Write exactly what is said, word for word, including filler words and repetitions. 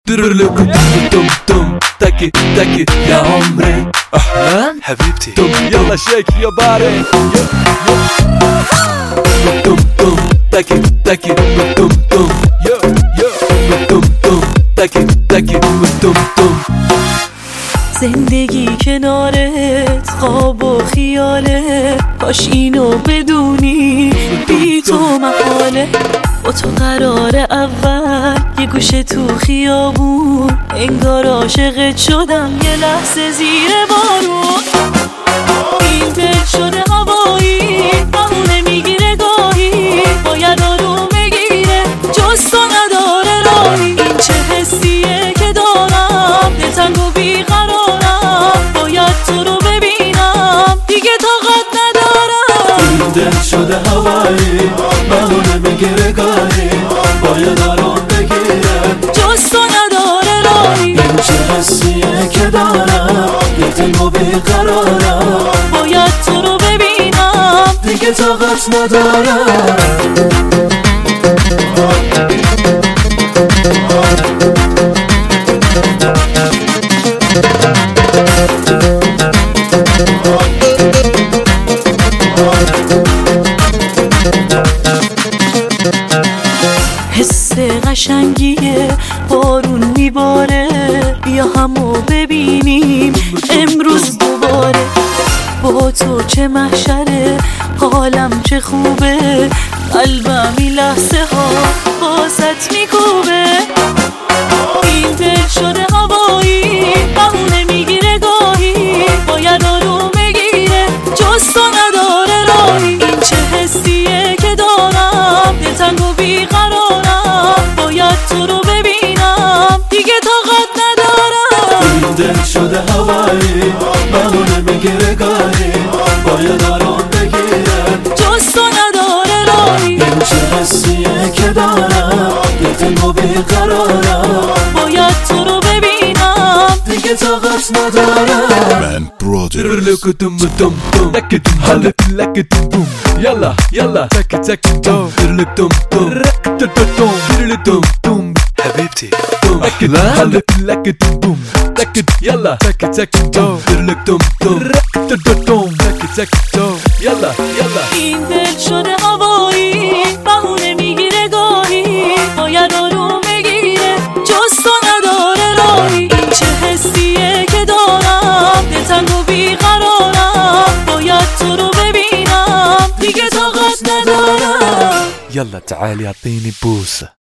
تم تم تم تكي تكي يا عمري أحلام حبيبتي تم يلا شيك يا باري تم تم تكي تكي تم تم يا يا تم تم تكي تكي تم تم زندگی کنارت خواب و خیاله، کاش اینو بدونی بی تو محاله. با تو قرار اول یه گوشه تو خیابون، انگار عاشقت شدم یه لحظه زیر بارون. این دل شده هوایی بهونه میگیره گاهی، باید آروم بگیره جز تو نداره راهی. این چه حسیه که دارم دلتنگ و بیقرارم، باید تو رو ببینم دیگه طاقت ندارم. این دل شده هوایی بهونه میگیره گاهی، باید آروم بگیره جز تو نداره راهی. این چه حسیه که دارم دلتنگ و بیقرارم، باید تو رو ببینم دیگه طاقت ندارم. حس قشنگیه بارون میباره، بیا همو ببینیم امروز دوباره. با تو چه محشره حالم چه خوبه، قلبم این لحظه ها باست میکوبه. این دل شده هوایی بهونه میگیره گاهی، باید آروم بگیره جز تو نداره راهی. این چه حسیه که دارم دلتنگ و بیقرارم، باید تو رو ببینم دیگه طاقت ندارم. این دل شده هوایی بهونه میگیره گاهی، باید آروم بگیره جز تو نداره راهی. این چه حسیه که دارم دلتنگ و بیقرارم، باید تو رو ببینم دیگه طاقت ندارم. من برادر لك تم تم تم تك تم هلك لك تم يلا يلا تك تك تم لك تم تم تم تم تم تم حبيبتي تك هلك لك تم تك يلا تك تك تم لك تم تم تم تك تك تم يلا يلا. این دل شده هوایی بهونه میگیره گاهی، باید آروم بگیره جز تو نداره راهی. این چه حسیه که دارم دلتنگ و بیقرارم، باید تو رو ببینم دیگه طاقت ندارم. يلا تعالي اعطيني بوسة.